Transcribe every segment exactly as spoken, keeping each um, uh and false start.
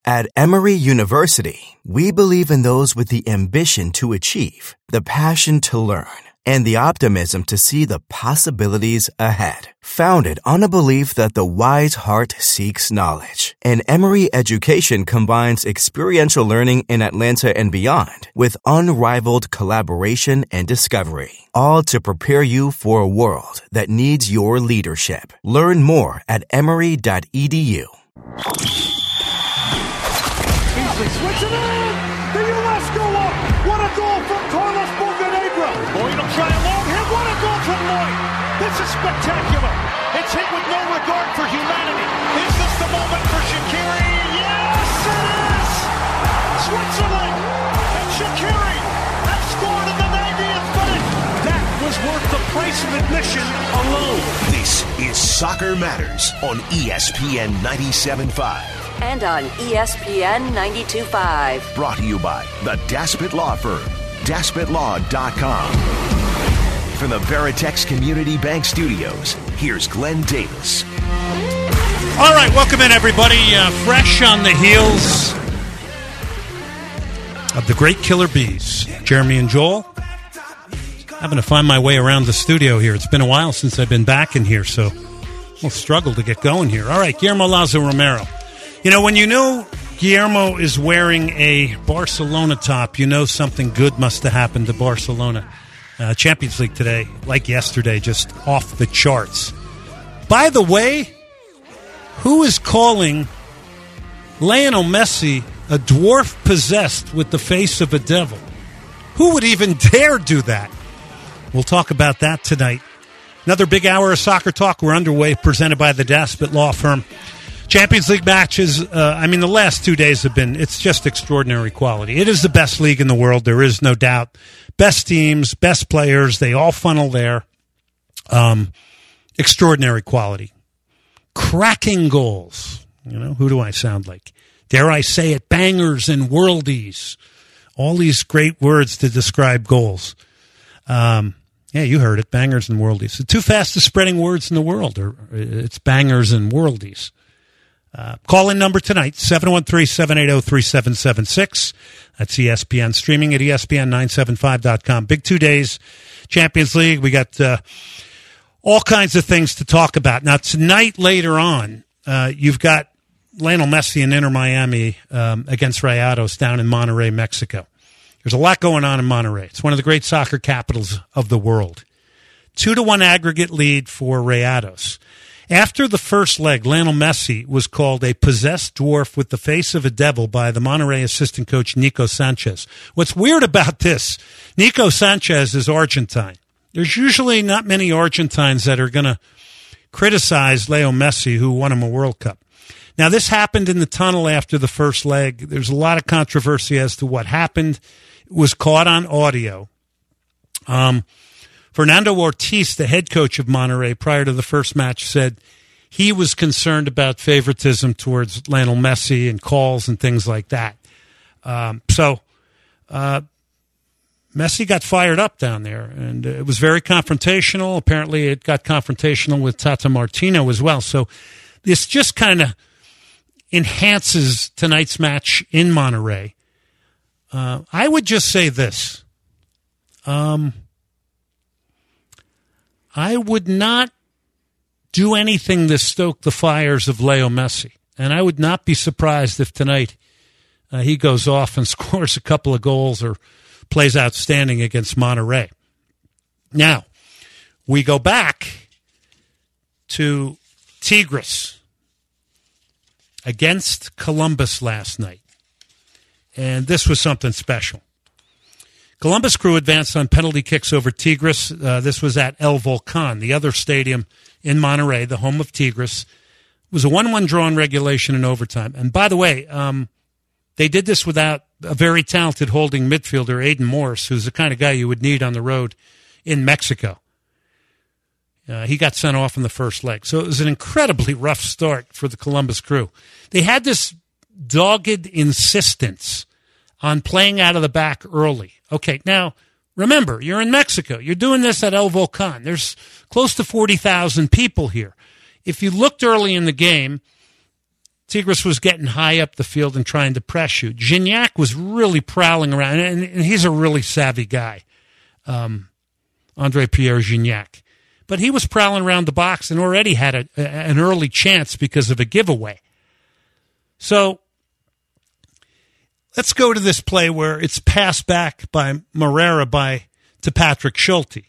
At Emory University, we believe in those with the ambition to achieve, the passion to learn, and the optimism to see the possibilities ahead. Founded on a belief that the wise heart seeks knowledge, and Emory education combines experiential learning in Atlanta and beyond with unrivaled collaboration and discovery, all to prepare you for a world that needs your leadership. Learn more at emory dot e d u. Beasley switching in. The U S go up. What a goal from Carlos Bocanegra. Lloyd will try a long hit. What a goal from Lloyd. This is spectacular. It's hit with no regard for humanity. Is this the moment for Shaqiri? Yes, it is. Switzerland and Shaqiri have scored in the ninetieth minute. That was worth the price of admission alone. This is Soccer Matters on E S P N ninety-seven point five. And on E S P N ninety-two point five. Brought to you by the Daspit Law Firm, daspit law dot com. From the Veritex Community Bank Studios, here's Glenn Davis. All right, welcome in, everybody. Uh, fresh on the heels of the great Killer Bees. Jeremy and Joel. Having to find my way around the studio here. It's been a while since I've been back in here, so we'll struggle to get going here. All right, Guillermo Lazo Romero. You know, when you know Guillermo is wearing a Barcelona top, you know something good must have happened to Barcelona. Uh, Champions League today, like yesterday, just off the charts. By the way, who is calling Lionel Messi a dwarf possessed with the face of a devil? Who would even dare do that? We'll talk about that tonight. Another big hour of soccer talk. We're underway, presented by the Daspit Law Firm. Champions League matches, uh, I mean, the last two days have been, it's just extraordinary quality. It is the best league in the world, there is no doubt. Best teams, best players, they all funnel there. Um, extraordinary quality. Cracking goals. You know, who do I sound like? Dare I say it, bangers and worldies. All these great words to describe goals. Um, yeah, you heard it, bangers and worldies. The two fastest spreading words in the world are, it's bangers and worldies. Uh, call in number tonight, seven one three, seven eight zero, three seven seven six. That's E S P N, streaming at E S P N nine seventy-five dot com. Big two days, Champions League. We got uh, all kinds of things to talk about. Now, tonight, later on, uh, you've got Lionel Messi and Inter Miami um, against Rayados down in Monterrey, Mexico. There's a lot going on in Monterrey. It's one of the great soccer capitals of the world. Two to one aggregate lead for Rayados. After the first leg, Lionel Messi was called a possessed dwarf with the face of a devil by the Monterrey assistant coach Nico Sanchez. What's weird about this, Nico Sanchez is Argentine. There's usually not many Argentines that are going to criticize Leo Messi, who won him a World Cup. Now, this happened in the tunnel after the first leg. There's a lot of controversy as to what happened. It was caught on audio. Um... Fernando Ortiz, the head coach of Monterrey, prior to the first match, said he was concerned about favoritism towards Lionel Messi and calls and things like that. Um, so uh, Messi got fired up down there, and it was very confrontational. Apparently it got confrontational with Tata Martino as well. So this just kind of enhances tonight's match in Monterrey. Uh, I would just say this. Um... I would not do anything to stoke the fires of Leo Messi. And I would not be surprised if tonight uh, he goes off and scores a couple of goals or plays outstanding against Monterrey. Now, we go back to Tigres against Columbus last night. And this was something special. Columbus Crew advanced on penalty kicks over Tigres. Uh, this was at El Volcan, the other stadium in Monterrey, the home of Tigres. It was a one one draw in regulation and overtime. And by the way, um, they did this without a very talented holding midfielder, Aiden Morris, who's the kind of guy you would need on the road in Mexico. Uh, he got sent off in the first leg. So it was an incredibly rough start for the Columbus Crew. They had this dogged insistence on playing out of the back early. Okay, now, remember, you're in Mexico. You're doing this at El Volcan. There's close to forty thousand people here. If you looked early in the game, Tigres was getting high up the field and trying to press you. Gignac was really prowling around, and, and he's a really savvy guy, um, André-Pierre Gignac. But he was prowling around the box and already had a, a, an early chance because of a giveaway. So let's go to this play where it's passed back by Moreira by to Patrick Schulte.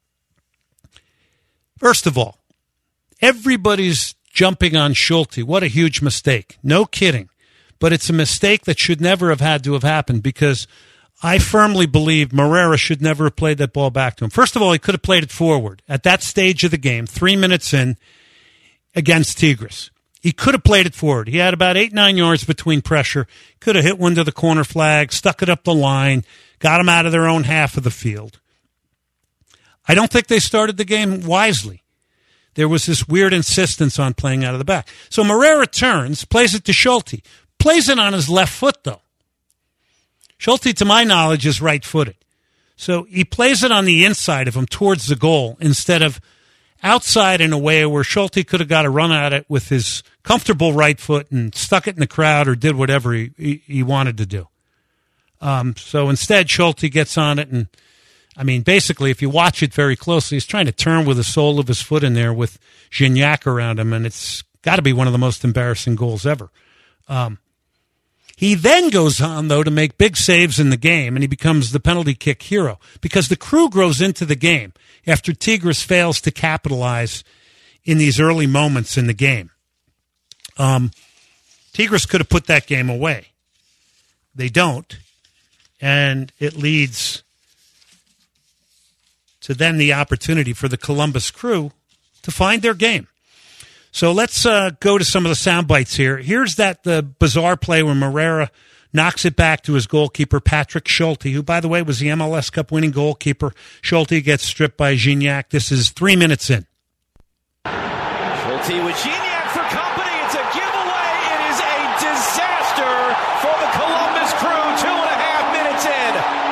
First of all, everybody's jumping on Schulte. What a huge mistake. No kidding. But it's a mistake that should never have had to have happened because I firmly believe Moreira should never have played that ball back to him. First of all, he could have played it forward at that stage of the game, three minutes in, against Tigres. He could have played it forward. He had about eight, nine yards between pressure. Could have hit one to the corner flag, stuck it up the line, got them out of their own half of the field. I don't think they started the game wisely. There was this weird insistence on playing out of the back. So Moreira turns, plays it to Schulte. Plays it on his left foot, though. Schulte, to my knowledge, is right-footed. So he plays it on the inside of him towards the goal instead of outside in a way where Schulte could have got a run at it with his comfortable right foot and stuck it in the crowd or did whatever he, he, he wanted to do. Um, so instead, Schulte gets on it and I mean, basically, if you watch it very closely, he's trying to turn with the sole of his foot in there with Gignac around him, and it's got to be one of the most embarrassing goals ever. Um, he then goes on, though, to make big saves in the game, and he becomes the penalty kick hero because the Crew grows into the game after Tigres fails to capitalize in these early moments in the game. Um, Tigres could have put that game away. They don't, and it leads to then the opportunity for the Columbus Crew to find their game. So let's uh, go to some of the sound bites here. Here's that the bizarre play where Moreira knocks it back to his goalkeeper, Patrick Schulte, who, by the way, was the M L S Cup winning goalkeeper. Schulte gets stripped by Gignac. This is three minutes in. Schulte with Gignac for company. It's a giveaway. It is a disaster for the Columbus Crew. Two and a half minutes in.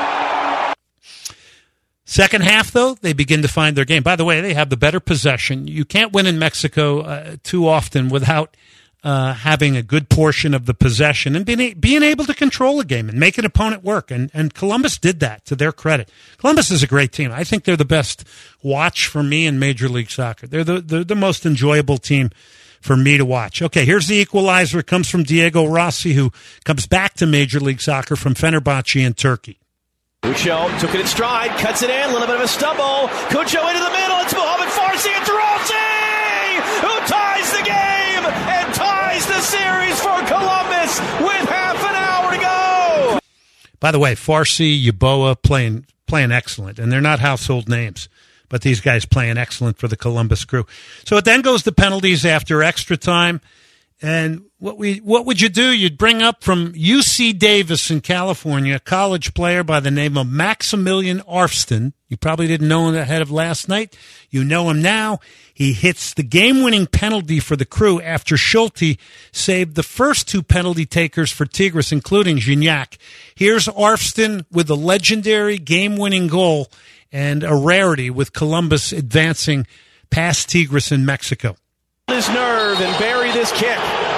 Second half, though, they begin to find their game. By the way, they have the better possession. You can't win in Mexico uh, too often without uh, having a good portion of the possession and being, a- being able to control a game and make an opponent work. And, and Columbus did that, to their credit. Columbus is a great team. I think they're the best watch for me in Major League Soccer. They're the, they're the most enjoyable team for me to watch. Okay, here's the equalizer. It comes from Diego Rossi, who comes back to Major League Soccer from Fenerbahce in Turkey. Cucho took it in stride, cuts it in, a little bit of a stumble. Cucho into the middle, it's Mohamed Farsi and Rossi, who ties the game and ties the series for Columbus with half an hour to go. By the way, Farsi, Yeboah playing playing excellent, and they're not household names, but these guys playing excellent for the Columbus Crew. So it then goes to penalties after extra time. And what we what would you do? You'd bring up from U C Davis in California a college player by the name of Maximilian Arfsten. You probably didn't know him ahead of last night. You know him now. He hits the game-winning penalty for the Crew after Schulte saved the first two penalty takers for Tigres, including Gignac. Here's Arfsten with a legendary game-winning goal and a rarity with Columbus advancing past Tigres in Mexico. His nerve and bury this kick.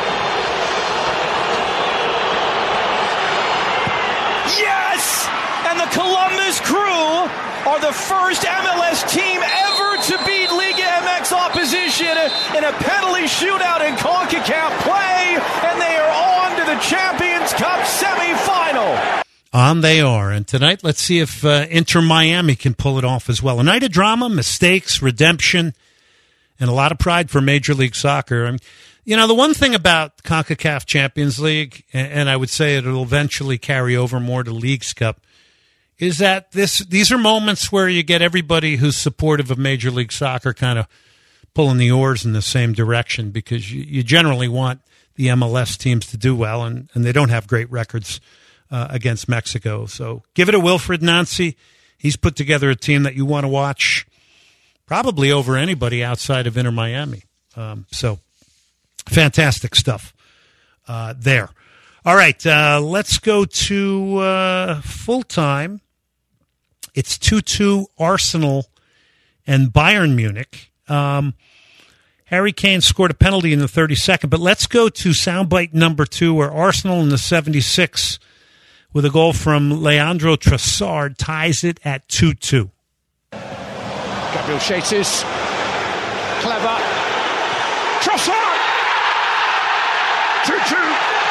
Yes! And the Columbus Crew are the first M L S team ever to beat Liga M X opposition in a penalty shootout in CONCACAF play, and they are on to the Champions Cup semifinal. On they are. And tonight, let's see if uh, Inter Miami can pull it off as well. A night of drama, mistakes, redemption, and a lot of pride for Major League Soccer. I mean, you know, the one thing about CONCACAF Champions League, and I would say it'll eventually carry over more to Leagues Cup, is that this these are moments where you get everybody who's supportive of Major League Soccer kind of pulling the oars in the same direction, because you, you generally want the M L S teams to do well, and, and they don't have great records uh, against Mexico. So give it to Wilfred Nancy. He's put together a team that you want to watch probably over anybody outside of Inter Miami. Um, so, fantastic stuff uh, there. All right, uh, let's go to uh, full-time. It's two two Arsenal and Bayern Munich. Um, Harry Kane scored a penalty in the thirty-second, but let's go to soundbite number two, where Arsenal in the seventy-sixth, with a goal from Leandro Trossard, ties it at two two. Gabriel Jesus, clever. Trossard! two two.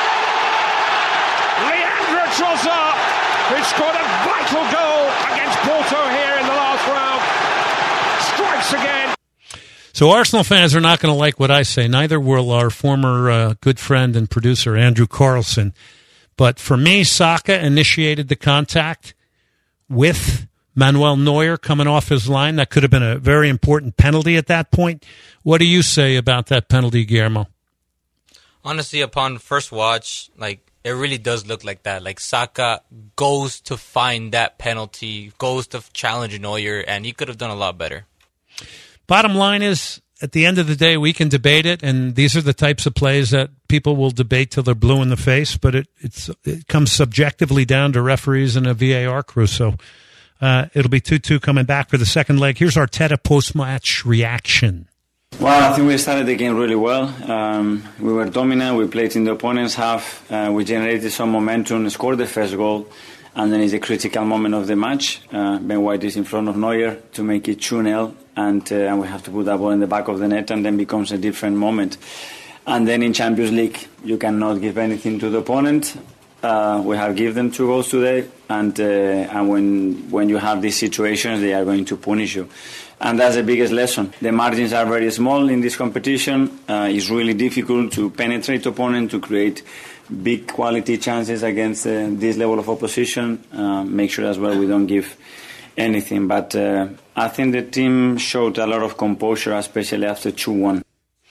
Leandro Trossard, who scored a vital goal against Porto here in the last round, strikes again. So Arsenal fans are not going to like what I say. Neither will our former uh, good friend and producer, Andrew Carlson. But for me, Saka initiated the contact with Manuel Neuer coming off his line. That could have been a very important penalty at that point. What do you say about that penalty, Guillermo? Honestly, upon first watch, like, it really does look like that. Like, Saka goes to find that penalty, goes to challenge Neuer, and he could have done a lot better. Bottom line is, at the end of the day, we can debate it, and these are the types of plays that people will debate till they're blue in the face, but it it's it comes subjectively down to referees and a V A R crew. So uh, it'll be two two coming back for the second leg. Here's Arteta post-match reaction. Well, I think we started the game really well. Um, we were dominant. We played in the opponent's half. Uh, we generated some momentum, scored the first goal, and then it's a critical moment of the match. Uh, Ben White is in front of Neuer to make it two nil, and, uh, and we have to put that ball in the back of the net, and then becomes a different moment. And then in Champions League, you cannot give anything to the opponent. Uh, we have given them two goals today, and uh, and when when you have these situations, they are going to punish you. And that's the biggest lesson. The margins are very small in this competition. Uh, it's really difficult to penetrate opponent, to create big quality chances against uh, this level of opposition. Uh, make sure as well we don't give anything. But uh, I think the team showed a lot of composure, especially after two one.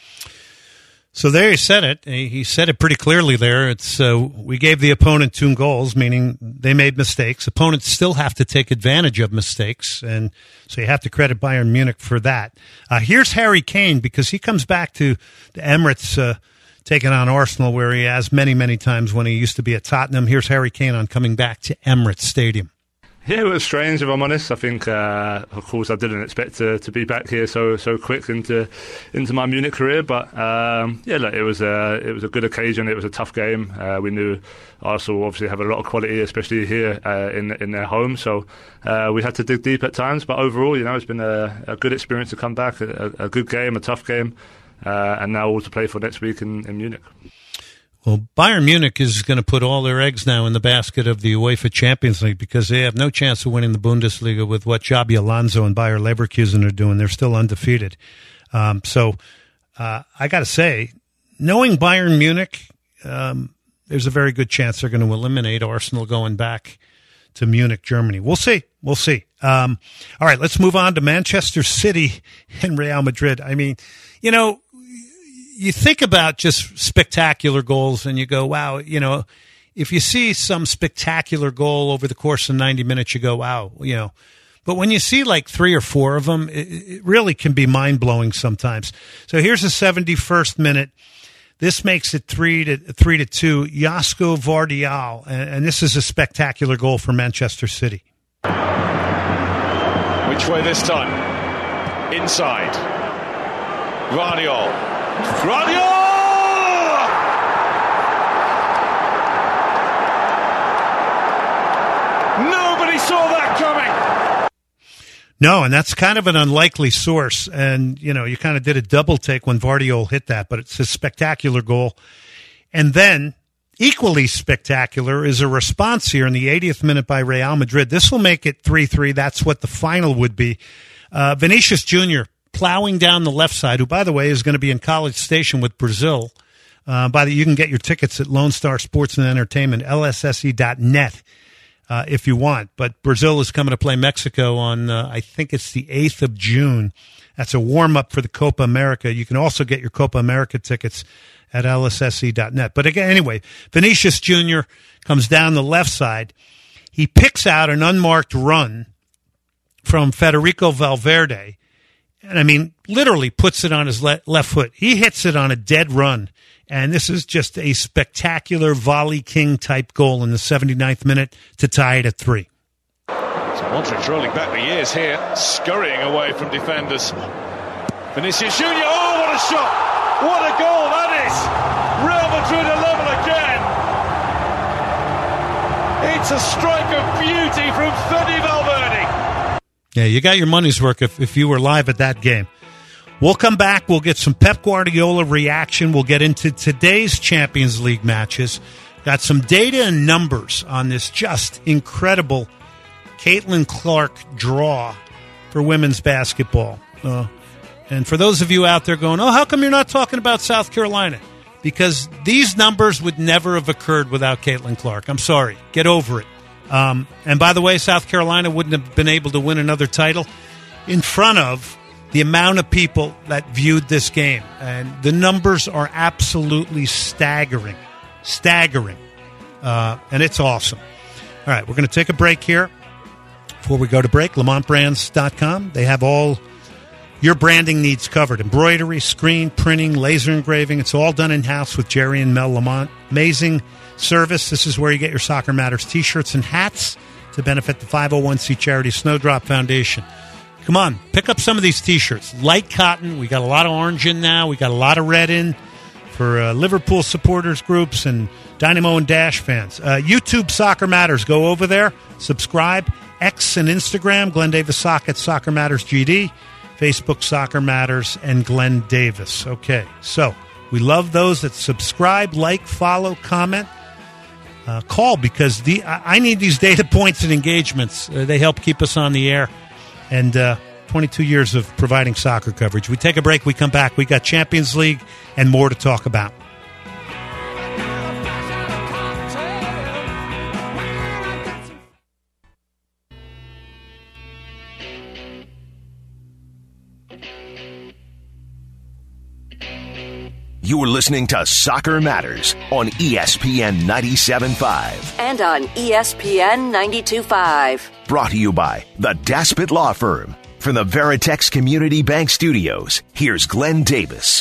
So there he said it. He said it pretty clearly there. It's uh, we gave the opponent two goals, meaning they made mistakes. Opponents still have to take advantage of mistakes, and so you have to credit Bayern Munich for that. Uh, here's Harry Kane, because he comes back to the Emirates, uh, taking on Arsenal, where he has many, many times when he used to be at Tottenham. Here's Harry Kane on coming back to Emirates Stadium. Yeah, it was strange, if I'm honest. I think, uh, of course, I didn't expect to, to be back here so so quick into into my Munich career. But um, yeah, look, it was a it was a good occasion. It was a tough game. Uh, we knew Arsenal obviously have a lot of quality, especially here uh, in in their home. So uh, we had to dig deep at times. But overall, you know, it's been a, a good experience to come back. A, a good game, a tough game, uh, and now all to play for next week in, in Munich. Well, Bayern Munich is going to put all their eggs now in the basket of the UEFA Champions League, because they have no chance of winning the Bundesliga with what Xabi Alonso and Bayer Leverkusen are doing. They're still undefeated. Um, so uh, I got to say, knowing Bayern Munich, um, there's a very good chance they're going to eliminate Arsenal going back to Munich, Germany. We'll see. We'll see. Um, all right, let's move on to Manchester City and Real Madrid. I mean, you know, you think about just spectacular goals and you go, wow, you know, if you see some spectacular goal over the course of ninety minutes, you go, wow, you know. But when you see like three or four of them, it, it really can be mind-blowing sometimes. So here's the seventy-first minute. This makes it three to three to two. Josko Vardiol, and, and this is a spectacular goal for Manchester City. Which way this time? Inside. Vardiol. Vardiol! Nobody saw that coming. No, and that's kind of an unlikely source. And, you know, you kind of did a double take when Vardiol hit that, but it's a spectacular goal. And then, equally spectacular is a response here in the eightieth minute by Real Madrid. This will make it three three. That's what the final would be. Uh, Vinicius Junior plowing down the left side, who, by the way, is going to be in College Station with Brazil. Uh, by the, you can get your tickets at Lone Star Sports and Entertainment, L S S E dot net, uh, if you want. But Brazil is coming to play Mexico on, uh, I think it's the eighth of June. That's a warm-up for the Copa America. You can also get your Copa America tickets at L S S E dot net. But again, anyway, Vinicius Junior comes down the left side. He picks out an unmarked run from Federico Valverde. And, I mean, literally puts it on his le- left foot. He hits it on a dead run. And this is just a spectacular volley king-type goal in the seventy-ninth minute to tie it at three. So Modric rolling back the years here, scurrying away from defenders. Vinicius Junior, oh, what a a shot. What a goal that is. Real Madrid are level again. It's a strike of beauty from Fede Valverde. Yeah, you got your money's worth if, if you were live at that game. We'll come back. We'll get some Pep Guardiola reaction. We'll get into today's Champions League matches. Got some data and numbers on this just incredible Caitlin Clark draw for women's basketball. Uh, and for those of you out there going, oh, how come you're not talking about South Carolina? Because these numbers would never have occurred without Caitlin Clark. I'm sorry. Get over it. Um, and by the way, South Carolina wouldn't have been able to win another title in front of the amount of people that viewed this game. And the numbers are absolutely staggering. Staggering. Uh, and it's awesome. All right, we're going to take a break here. Before we go to break, Lamont Brands dot com. They have all your branding needs covered. Embroidery, screen, printing, laser engraving. It's all done in-house with Jerry and Mel Lamont. Amazing service. This is where you get your Soccer Matters T-shirts and hats to benefit the five oh one c charity Snowdrop Foundation. Come on, pick up some of these T-shirts. Light cotton. We got a lot of orange in now. We got a lot of red in for uh, Liverpool supporters groups and Dynamo and Dash fans. Uh, YouTube Soccer Matters. Go over there. Subscribe. X and Instagram. Glenn Davis Sock at Soccer Matters G D. Facebook Soccer Matters and Glenn Davis. Okay, so we love those that subscribe, like, follow, comment. Uh, call because the I, I need these data points and engagements. Uh, they help keep us on the air. And uh, twenty-two years of providing soccer coverage. We take a break. We come back. We got Champions League and more to talk about. You're listening to Soccer Matters on E S P N ninety-seven point five. And on E S P N ninety-two point five. Brought to you by the Daspit Law Firm. From the Veritex Community Bank Studios, here's Glenn Davis.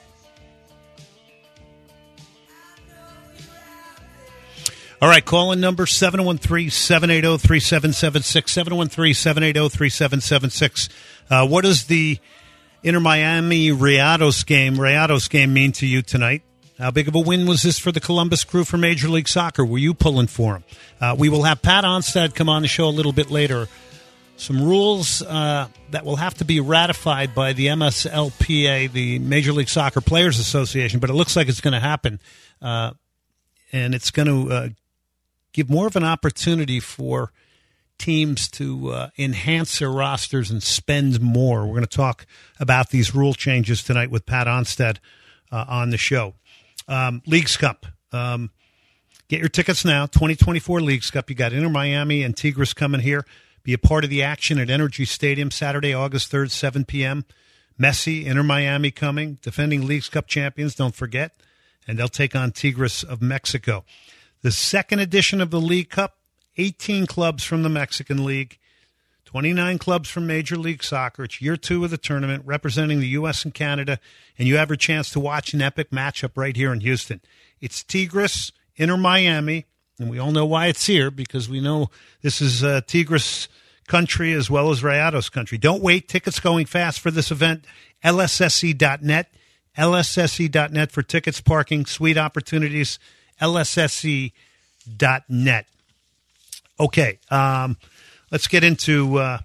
All right, call-in number seven one three, seven eight zero, three seven seven six, seven one three, seven eight zero, three seven seven six. Uh, what does the Inter Miami Rayados game, Rayados game mean to you tonight? How big of a win was this for the Columbus Crew for Major League Soccer? Were you pulling for them? Uh, we will have Pat Onstad come on the show a little bit later. Some rules uh, that will have to be ratified by the M S L P A, the Major League Soccer Players Association, but it looks like it's going to happen. Uh, and it's going to uh, give more of an opportunity for teams to uh, enhance their rosters and spend more. We're going to talk about these rule changes tonight with Pat Onstad uh, on the show. Um, Leagues Cup. Um, get your tickets now. twenty twenty-four Leagues Cup. You got Inter Miami and Tigres coming here. Be a part of the action at Energy Stadium Saturday, August third, seven p.m. Messi, Inter Miami coming. Defending Leagues Cup champions, don't forget. And they'll take on Tigres of Mexico. The second edition of the League Cup, eighteen clubs from the Mexican League, twenty-nine clubs from Major League Soccer. It's year two of the tournament, representing the U S and Canada, and you have a chance to watch an epic matchup right here in Houston. It's Tigres, Inter Miami, and we all know why it's here, because we know this is uh, Tigres country as well as Rayados country. Don't wait. Tickets going fast for this event. L S S E dot net. L S S E dot net for tickets, parking, suite opportunities. L S S E dot net. Okay, um, let's get into uh,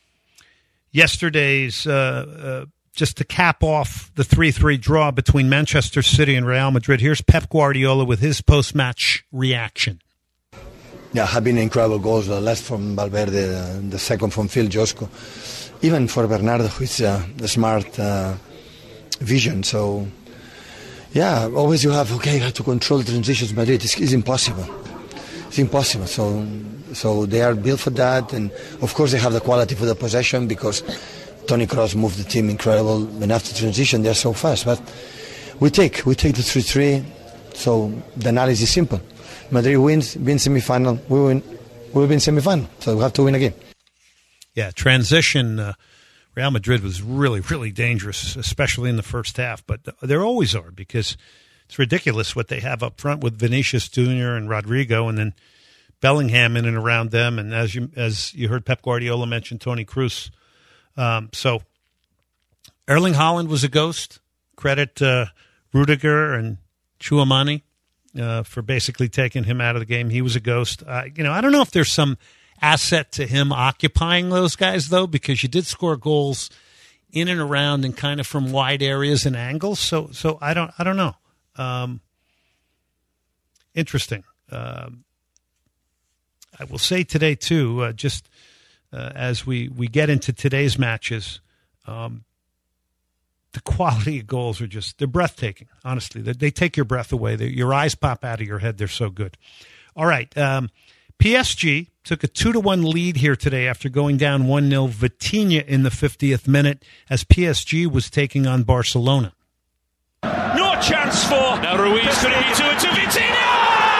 yesterday's, uh, uh, just to cap off the three three draw between Manchester City and Real Madrid. Here's Pep Guardiola with his post-match reaction. Yeah, have been incredible goals. The last from Valverde, uh, the second from Phil Josko. Even for Bernardo, who is uh, a smart uh, vision. So, yeah, always you have, okay, you have to control the transitions. Madrid, it's, it's impossible. It's impossible. So, so they are built for that. And, of course, they have the quality for the possession because Toni Kroos moved the team incredible. And after transition, they're so fast. But we take, we take the three three. So the analysis is simple. Madrid wins, wins semi-final, we win, we'll win semi-final. So we have to win again. Yeah, transition, uh, Real Madrid was really, really dangerous, especially in the first half. But they always are, because it's ridiculous what they have up front with Vinicius Junior and Rodrigo, and then Bellingham in and around them. And as you as you heard Pep Guardiola mention, Toni Kroos. Um, so Erling Haaland was a ghost. credit uh, Rudiger and Chouamani uh, for basically taking him out of the game. He was a ghost. Uh, you know, I don't know if there's some asset to him occupying those guys, though, because you did score goals in and around and kind of from wide areas and angles. So, so I don't, I don't know. Um, interesting. Um, I will say today too, uh, just uh, as we, we get into today's matches, um, the quality of goals are just, they're breathtaking, honestly. They, they take your breath away. They, your eyes pop out of your head. They're so good. All right. Um, P S G took a two to one lead here today after going down one nil. Vitinha in the fiftieth minute as P S G was taking on Barcelona. No chance for... Now Ruiz could be to it to Vitinha!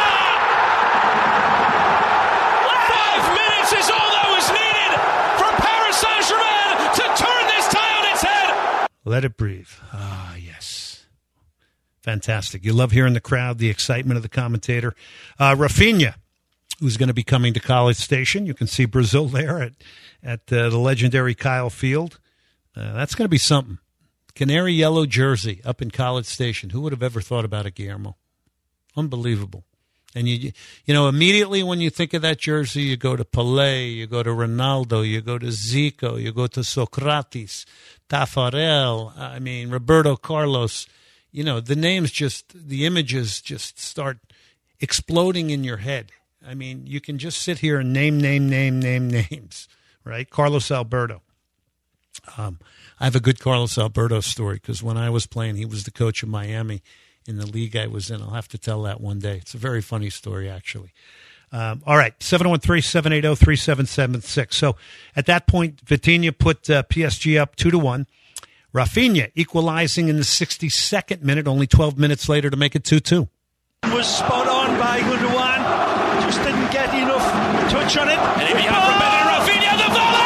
Five minutes is all that was needed for Paris Saint-Germain to turn this tie on its head! Let it breathe. Ah, yes. Fantastic. You love hearing the crowd, the excitement of the commentator. Uh, Rafinha, who's going to be coming to College Station. You can see Brazil there at, at uh, the legendary Kyle Field. Uh, that's going to be something. Canary yellow jersey up in College Station. Who would have ever thought about it, Guillermo? Unbelievable. And, you you know, immediately when you think of that jersey, you go to Pelé, you go to Ronaldo, you go to Zico, you go to Socrates, Tafarel, I mean, Roberto Carlos. You know, the names just, the images just start exploding in your head. I mean, you can just sit here and name, name, name, name names, right? Carlos Alberto. Um, I have a good Carlos Alberto story because when I was playing, he was the coach of Miami in the league I was in. I'll have to tell that one day. It's a very funny story, actually. Um, all right, seven one three, seven eight zero, three seven seven six. So at that point, Vitinha put uh, P S G up two to one. Rafinha equalizing in the sixty-second minute, only twelve minutes later to make it two two. Was spot on by Gundogan. Just didn't get enough touch on it. And here we have from Pedri, Rafinha, the volley!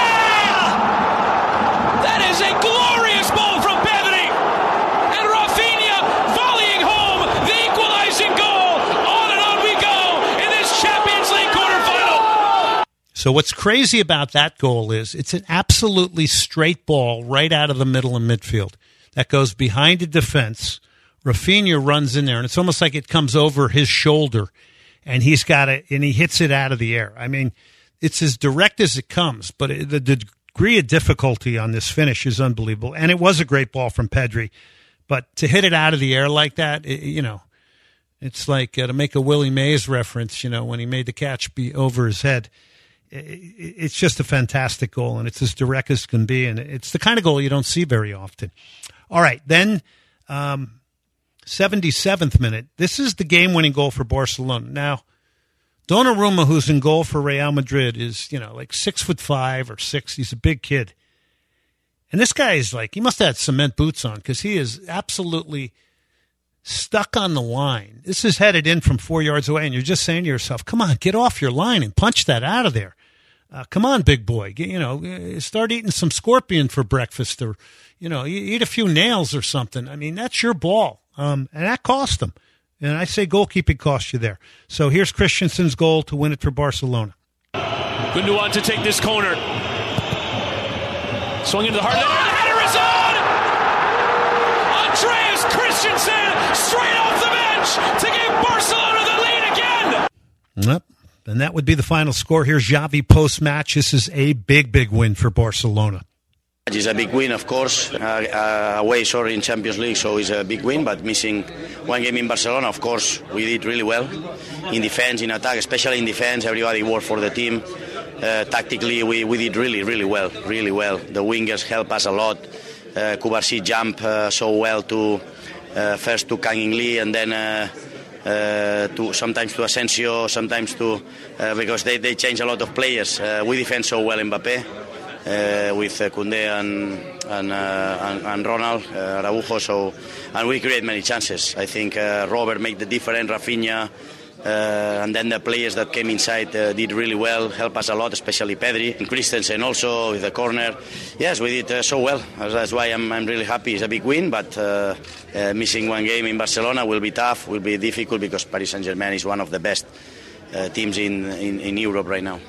That is a glorious ball from Pedri. And Rafinha volleying home the equalizing goal. On and on we go in this Champions League quarterfinal. So what's crazy about that goal is it's an absolutely straight ball right out of the middle of midfield that goes behind the defense. Rafinha runs in there, and it's almost like it comes over his shoulder, and he's got it, and he hits it out of the air. I mean, it's as direct as it comes, but it, the degree of difficulty on this finish is unbelievable. And it was a great ball from Pedri, but to hit it out of the air like that, it, you know, it's like uh, to make a Willie Mays reference, you know, when he made the catch be over his head. It, it, it's just a fantastic goal, and it's as direct as can be, and it's the kind of goal you don't see very often. All right, then... Um, seventy-seventh minute. This is the game-winning goal for Barcelona. Now, Donnarumma, who's in goal for Real Madrid, is, you know, like six foot five or six. He's a big kid. And this guy is like, he must have had cement boots on because he is absolutely stuck on the line. This is headed in from four yards away, and you're just saying to yourself, come on, get off your line and punch that out of there. Uh, come on, big boy. Get, you know, start eating some scorpion for breakfast or, you know, eat a few nails or something. I mean, that's your ball. Um, and that cost them. And I say goalkeeping cost you there. So here's Christensen's goal to win it for Barcelona. Gundogan to take this corner. Swung into the heart of the net. The header is on! Andreas Christensen straight off the bench to give Barcelona the lead again! Yep. And that would be the final score. Here's Xavi post-match. This is a big, big win for Barcelona. It's a big win, of course. Uh, uh, away, sorry, in Champions League, so it's a big win. But missing one game in Barcelona, of course, we did really well in defense, in attack, especially in defense. Everybody worked for the team. Uh, tactically, we, we did really, really well, really well. The wingers helped us a lot. Uh, Kubarsi jumped uh, so well to uh, first to Kang In Lee and then uh, uh, to sometimes to Asensio, sometimes to uh, because they they change a lot of players. Uh, we defend so well Mbappé. Uh, with uh, Koundé and and, uh, and and Ronald uh, Araujo, so and we create many chances. I think uh, Robert made the difference, Rafinha, uh, and then the players that came inside uh, did really well, help us a lot, especially Pedri and Christensen also with the corner. Yes, we did uh, so well. That's why I'm I'm really happy. It's a big win, but uh, uh, missing one game in Barcelona will be tough, will be difficult because Paris Saint-Germain is one of the best uh, teams in, in in Europe right now.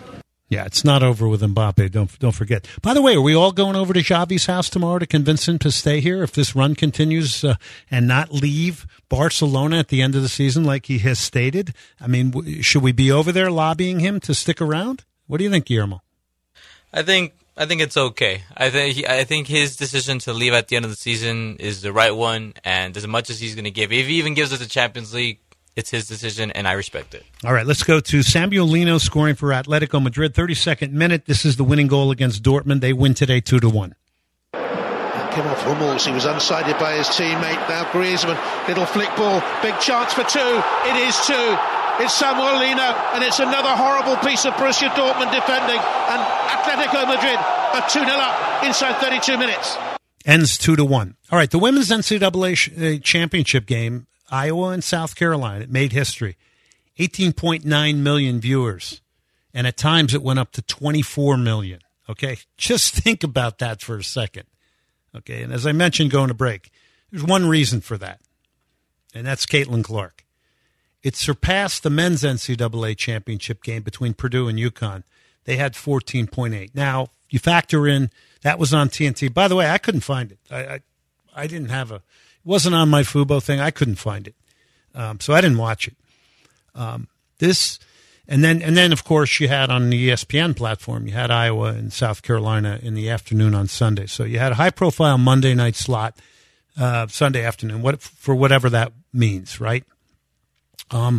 Yeah, it's not over with Mbappe. Don't don't forget. By the way, are we all going over to Xavi's house tomorrow to convince him to stay here if this run continues uh, and not leave Barcelona at the end of the season like he has stated? I mean, w- should we be over there lobbying him to stick around? What do you think, Guillermo? I think I think it's okay. I think he, I think his decision to leave at the end of the season is the right one, and as much as he's going to give, if he even gives us the Champions League, it's his decision, and I respect it. All right, let's go to Samuel Lino scoring for Atletico Madrid. thirty-second minute. This is the winning goal against Dortmund. They win today two to one. Came off Hummels. He was unsided by his teammate. Now Griezmann. Little flick ball. Big chance for two. It is two. It's Samuel Lino, and it's another horrible piece of Borussia Dortmund defending. And Atletico Madrid are two nil up inside thirty-two minutes. Ends two to one. All right, the women's N C double A championship game, Iowa and South Carolina, it made history. eighteen point nine million viewers, and at times it went up to twenty-four million. Okay, just think about that for a second. Okay, and as I mentioned going to break, there's one reason for that, and that's Caitlin Clark. It surpassed the men's N C double A championship game between Purdue and UConn. They had fourteen point eight. Now, you factor in, that was on T N T. By the way, I couldn't find it. I I, I didn't have a, it wasn't on my Fubo thing. I couldn't find it. Um, so I didn't watch it. Um, this, and then, and then, of course, you had on the E S P N platform, you had Iowa and South Carolina in the afternoon on Sunday. So you had a high-profile Monday night slot, uh, Sunday afternoon, what for whatever that means, right? Um,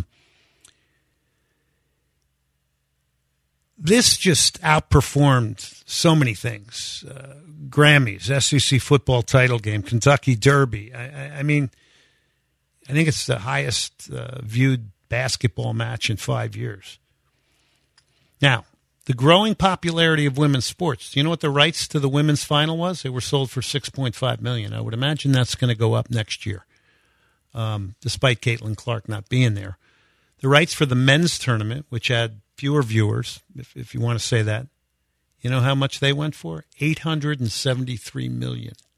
this just outperformed so many things. Uh, Grammys, S E C football title game, Kentucky Derby. I, I, I mean, I think it's the highest uh, viewed basketball match in five years. Now, the growing popularity of women's sports. Do you know what the rights to the women's final was? They were sold for six point five million dollars. I would imagine that's going to go up next year. Um, despite Caitlin Clark not being there. The rights for the men's tournament, which had fewer viewers, if, if you want to say that, you know how much they went for? eight hundred seventy-three million dollars.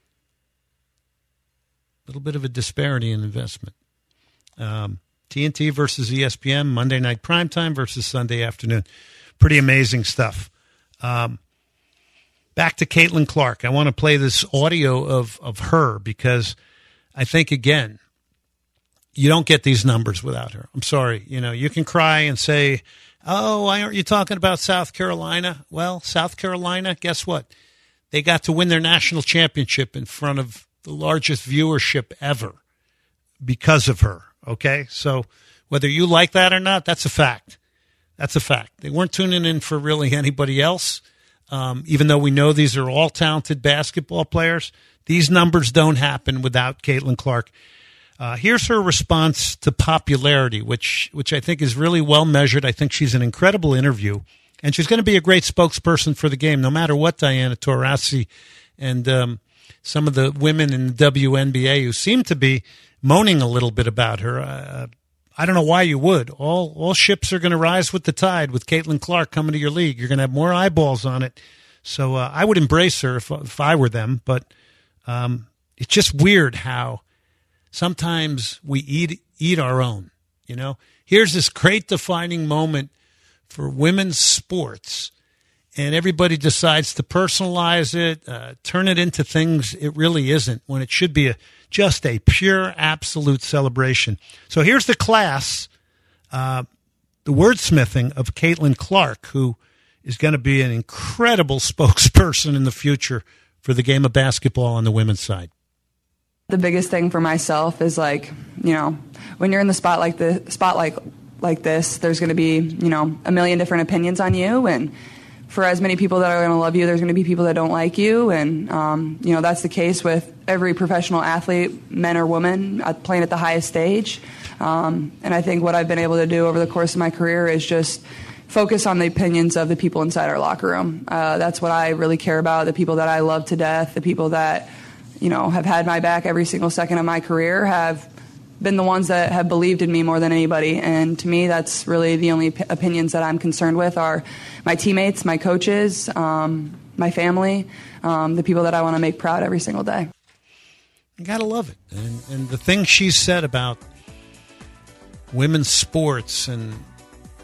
A little bit of a disparity in investment. Um, T N T versus E S P N, Monday night primetime versus Sunday afternoon. Pretty amazing stuff. Um, back to Caitlin Clark. I want to play this audio of, of her because I think, again, you don't get these numbers without her. I'm sorry. You know, you can cry and say, oh, why aren't you talking about South Carolina? Well, South Carolina, guess what? They got to win their national championship in front of the largest viewership ever because of her, okay? So whether you like that or not, that's a fact. That's a fact. They weren't tuning in for really anybody else, um, even though we know these are all talented basketball players. These numbers don't happen without Caitlin Clark. Uh, here's her response to popularity, which which I think is really well measured. I think she's an incredible interview, and she's going to be a great spokesperson for the game, no matter what Diana Taurasi and um, some of the women in the W N B A who seem to be moaning a little bit about her. Uh, I don't know why you would. All all ships are going to rise with the tide with Caitlin Clark coming to your league. You're going to have more eyeballs on it. So uh, I would embrace her if, if I were them, but um, it's just weird how sometimes we eat eat our own, you know. Here's this great defining moment for women's sports, and everybody decides to personalize it, uh, turn it into things it really isn't, when it should be a, just a pure, absolute celebration. So here's the class, uh, the wordsmithing of Caitlin Clark, who is going to be an incredible spokesperson in the future for the game of basketball on the women's side. The biggest thing for myself is, like, you know, when you're in the spot like the spotlight like this, there's going to be, you know, a million different opinions on you, and for as many people that are going to love you, there's going to be people that don't like you, and um, you know, that's the case with every professional athlete, men or women, playing at the highest stage. Um, and I think what I've been able to do over the course of my career is just focus on the opinions of the people inside our locker room. Uh, that's what I really care about, the people that I love to death, the people that, you know, have had my back every single second of my career, have been the ones that have believed in me more than anybody. And to me, that's really the only p- opinions that I'm concerned with are my teammates, my coaches, um, my family, um, the people that I want to make proud every single day. You got to love it. And, and the thing she said about women's sports and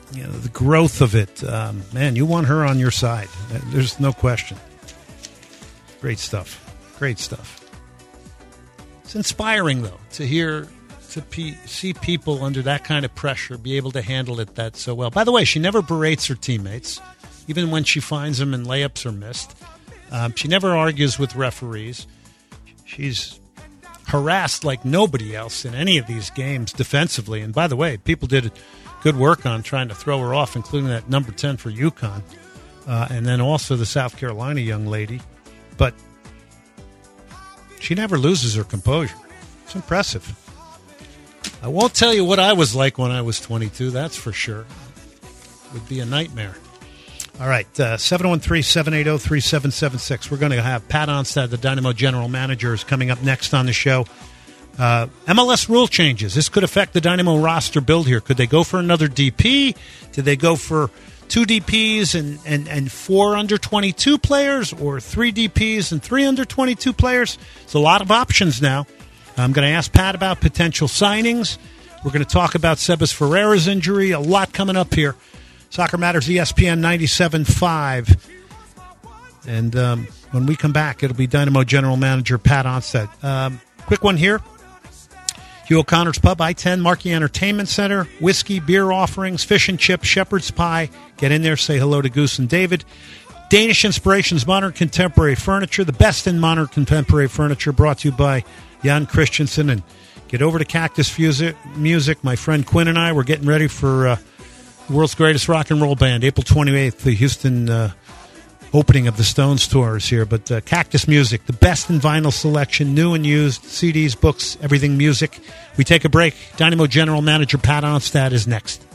you know, the growth of it. Um, man, you want her on your side. There's no question. Great stuff. Great stuff. It's inspiring, though, to hear, to pe- see people under that kind of pressure be able to handle it that so well. By the way, she never berates her teammates, even when she finds them and layups are missed. Um, she never argues with referees. She's harassed like nobody else in any of these games defensively. And by the way, people did good work on trying to throw her off, including that number ten for UConn, uh, and then also the South Carolina young lady. But she never loses her composure. It's impressive. I won't tell you what I was like when I was twenty-two, that's for sure. It would be a nightmare. All right, uh, seven one three, seven eight zero, three seven seven six. We're going to have Pat Onstad, the Dynamo general manager, is coming up next on the show. Uh, M L S rule changes. This could affect the Dynamo roster build here. Could they go for another D P? Did they go for two D Ps and, and, and four under twenty-two players, or three D Ps and three under twenty-two players? It's a lot of options now. I'm going to ask Pat about potential signings. We're going to talk about Sebas Ferreira's injury. A lot coming up here. Soccer Matters, E S P N ninety-seven point five. And um, when we come back, it'll be Dynamo General Manager Pat Onstad. Um, quick one here. Hugh O'Connor's Pub, I ten, Marquee Entertainment Center, whiskey, beer offerings, fish and chips, shepherd's pie. Get in there, say hello to Goose and David. Danish Inspirations, Modern Contemporary Furniture, the best in modern contemporary furniture, brought to you by Jan Christensen. And get over to Cactus Music. My friend Quinn and I, we're getting ready for uh, the world's greatest rock and roll band, April twenty-eighth, the Houston uh, opening of the Stones tour is here. But uh, Cactus Music, the best in vinyl selection, new and used, C Ds, books, everything music. We take a break. Dynamo General Manager Pat Onstad is next.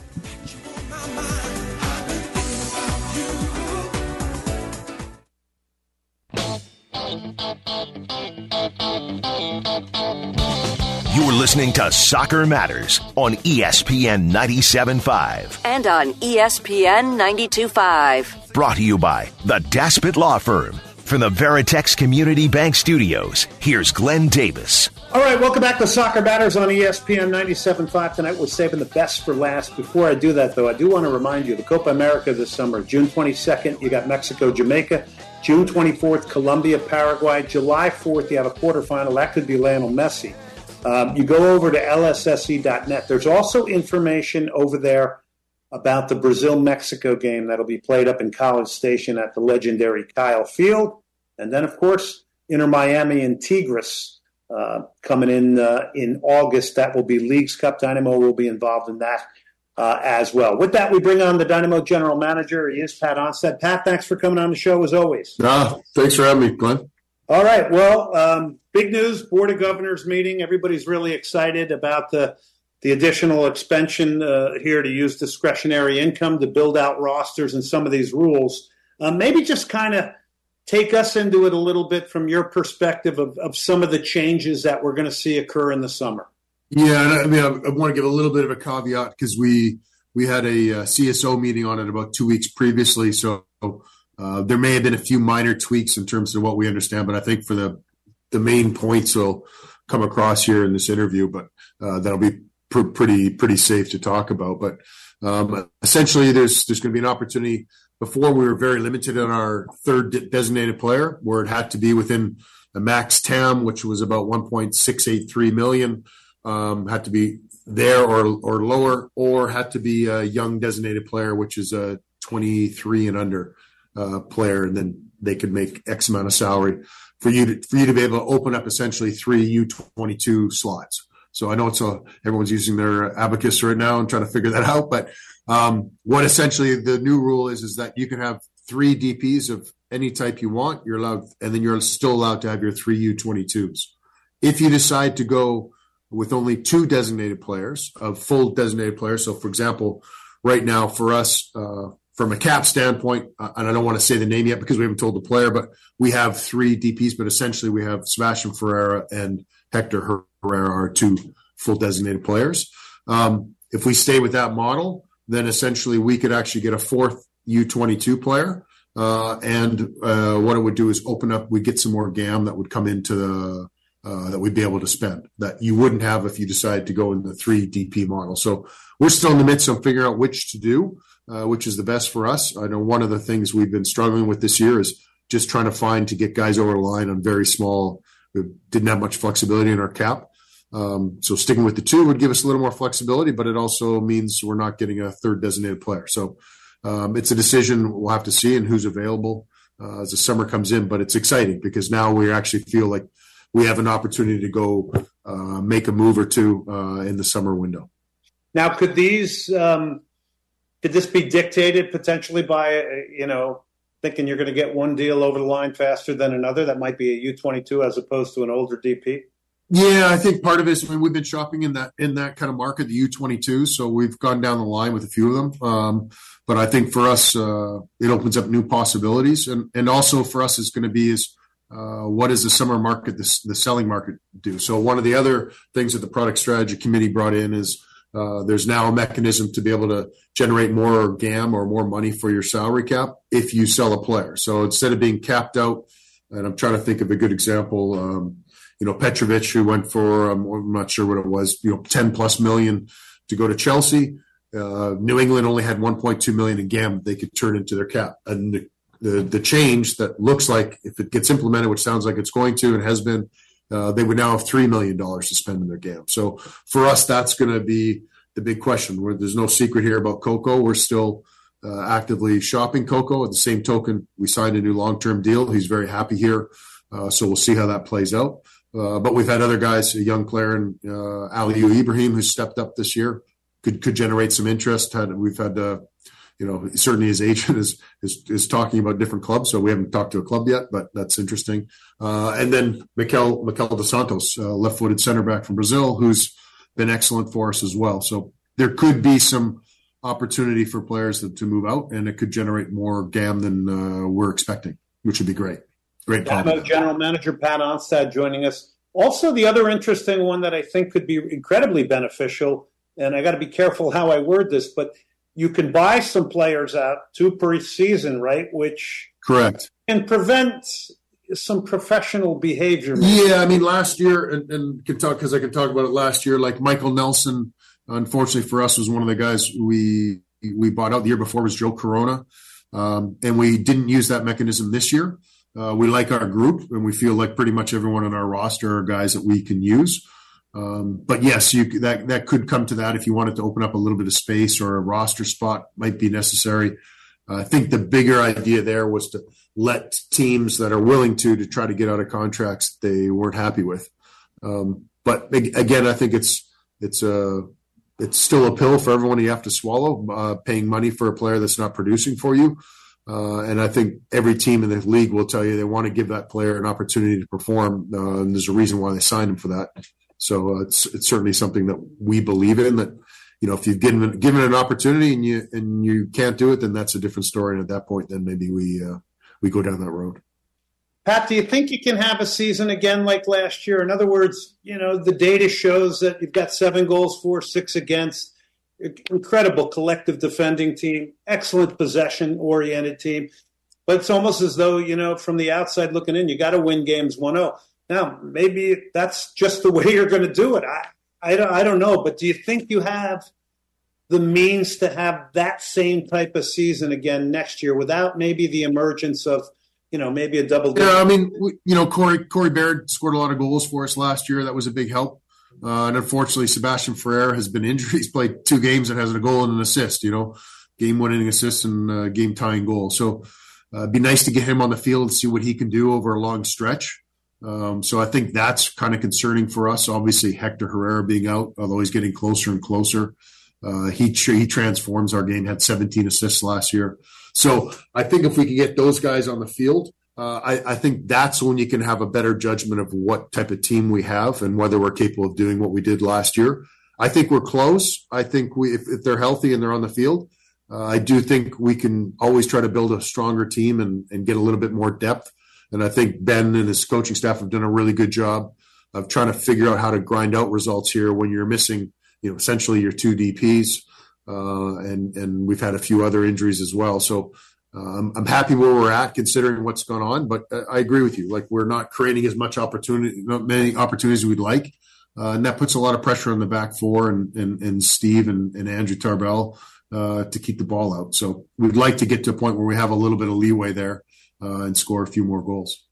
You're listening to Soccer Matters on E S P N ninety-seven point five. And on E S P N ninety-two point five. Brought to you by the Daspit Law Firm. From the Veritex Community Bank Studios, here's Glenn Davis. All right, welcome back to Soccer Matters on E S P N ninety-seven point five. Tonight we're saving the best for last. Before I do that, though, I do want to remind you, the Copa America this summer, June twenty-second, you got Mexico, Jamaica. June twenty-fourth, Colombia, Paraguay. July fourth, you have a quarterfinal. That could be Lionel Messi. Um, you go over to L S S E dot net. There's also information over there about the Brazil-Mexico game that'll be played up in College Station at the legendary Kyle Field. And then, of course, Inter Miami and Tigres uh, coming in uh, in August. That will be Leagues Cup. Dynamo will be involved in that uh, as well. With that, we bring on the Dynamo general manager. He is Pat Onstad. Pat, thanks for coming on the show as always. Uh, thanks for having me, Glenn. All right. Well, um, big news, Board of Governors meeting. Everybody's really excited about the the additional expansion uh, here to use discretionary income to build out rosters and some of these rules. Uh, maybe just kind of take us into it a little bit from your perspective of, of some of the changes that we're going to see occur in the summer. Yeah, and I mean, I, I want to give a little bit of a caveat because we we had a uh, C S O meeting on it about two weeks previously, so uh, there may have been a few minor tweaks in terms of what we understand, but I think for the the main points will come across here in this interview, but uh, that'll be pr- pretty pretty safe to talk about. But um, essentially, there's there's going to be an opportunity. Before, we were very limited on our third de- designated player, where it had to be within a max T A M, which was about one point six eight three million, um, had to be there or or lower, or had to be a young designated player, which is a twenty-three and under uh, player, and then they could make X amount of salary for you to for you to be able to open up essentially three U twenty-two slots. So I know it's a, everyone's using their abacus right now and trying to figure that out, but um, what essentially the new rule is is that you can have three D Ps of any type you want. You're allowed, and then you're still allowed to have your three U twenty-twos. If you decide to go with only two designated players, of full designated players. So, for example, right now for us, uh, from a cap standpoint, uh, and I don't want to say the name yet because we haven't told the player, but we have three D Ps, but essentially we have Sebastian Ferreira and Hector Herrera are two full designated players. Um, if we stay with that model, then essentially we could actually get a fourth U twenty-two player. Uh, and uh, what it would do is open up, we get some more G A M that would come into the uh, that we'd be able to spend that you wouldn't have if you decided to go in the three D P model. So we're still in the midst of figuring out which to do, uh, which is the best for us. I know one of the things we've been struggling with this year is just trying to find to get guys over the line on very small. We didn't have much flexibility in our cap. Um, so sticking with the two would give us a little more flexibility, but it also means we're not getting a third designated player. So um, it's a decision we'll have to see and who's available uh, as the summer comes in. But it's exciting because now we actually feel like we have an opportunity to go uh, make a move or two uh, in the summer window. Now, could these um, could this be dictated potentially by, you know, thinking you're going to get one deal over the line faster than another? That might be a U twenty-two as opposed to an older D P. Yeah, I think part of it is, I mean, we've been shopping in that in that kind of market, the U twenty-two, so we've gone down the line with a few of them. Um, but I think for us, uh, it opens up new possibilities, and and also for us, is going to be is uh, what does the summer market, the, the selling market, do? So one of the other things that the product strategy committee brought in is uh, there's now a mechanism to be able to generate more G A M or more money for your salary cap if you sell a player. So instead of being capped out, and I'm trying to think of a good example. Um, You know, Petrovic, who went for, um, I'm not sure what it was, you know, ten plus million to go to Chelsea. Uh, New England only had one point two million in G A M they could turn into their cap. And the, the, the change that looks like, if it gets implemented, which sounds like it's going to and has been, uh, they would now have three million dollars to spend in their G A M. So for us, that's going to be the big question. Where there's no secret here about Coco. We're still uh, actively shopping Coco. At the same token, we signed a new long-term deal. He's very happy here. Uh, so we'll see how that plays out. Uh, but we've had other guys, a young player, and uh, Aliou Ibrahim, who's stepped up this year, could could generate some interest. Had we've had, uh, you know, certainly his agent is, is is talking about different clubs, so we haven't talked to a club yet, but that's interesting. Uh, and then Mikel Mikel dos Santos, uh, left-footed center back from Brazil, who's been excellent for us as well. So there could be some opportunity for players to, to move out, and it could generate more G A M than uh, we're expecting, which would be great. Great Dynamo General Manager Pat Onstad joining us. Also, the other interesting one that I think could be incredibly beneficial, and I got to be careful how I word this, but you can buy some players out, two per season, right? Which correct can prevent some professional behavior. Yeah, I mean, last year, and, and can talk because I can talk about it last year. Like Michael Nelson, unfortunately for us, was one of the guys we we bought out. The year before was Joe Corona, um, and we didn't use that mechanism this year. Uh, we like our group, and we feel like pretty much everyone on our roster are guys that we can use. Um, but yes, you, that that could come to that if you wanted to open up a little bit of space or a roster spot might be necessary. Uh, I think the bigger idea there was to let teams that are willing to to try to get out of contracts they weren't happy with. Um, but again, I think it's it's a it's still a pill for everyone you have to swallow. Uh, paying money for a player that's not producing for you. Uh, and I think every team in the league will tell you they want to give that player an opportunity to perform, uh, and there's a reason why they signed him for that. So uh, it's it's certainly something that we believe in. That you know, if you've given given an opportunity and you and you can't do it, then that's a different story. And at that point, then maybe we uh, we go down that road. Pat, do you think you can have a season again like last year? In other words, you know, the data shows that you've got seven goals for, six against. Incredible collective defending team, excellent possession-oriented team. But it's almost as though, you know, from the outside looking in, you got to win games one oh. Now, maybe that's just the way you're going to do it. I, I, don't, I don't know. But do you think you have the means to have that same type of season again next year without maybe the emergence of, you know, maybe a double? Yeah, I mean, we, you know, Corey, Corey Baird scored a lot of goals for us last year. That was a big help. Uh, and unfortunately, Sebastian Ferrer has been injured. He's played two games and has a goal and an assist, you know, game-winning assist and uh, game-tying goal. So uh, it'd be nice to get him on the field and see what he can do over a long stretch. Um, so I think that's kind of concerning for us. Obviously, Hector Herrera being out, although he's getting closer and closer. Uh, he he transforms our game, had seventeen assists last year. So I think if we can get those guys on the field, Uh, I, I think that's when you can have a better judgment of what type of team we have and whether we're capable of doing what we did last year. I think we're close. I think we, if, if they're healthy and they're on the field, uh, I do think we can always try to build a stronger team and, and get a little bit more depth. And I think Ben and his coaching staff have done a really good job of trying to figure out how to grind out results here when you're missing, you know, essentially your two D Ps. Uh, and, and we've had a few other injuries as well. So, um, I'm happy where we're at considering what's gone on. But uh, I agree with you. Like, we're not creating as much opportunity, not many opportunities as we'd like. Uh, and that puts a lot of pressure on the back four and, and, and Steve and, and Andrew Tarbell uh, to keep the ball out. So we'd like to get to a point where we have a little bit of leeway there uh, and score a few more goals.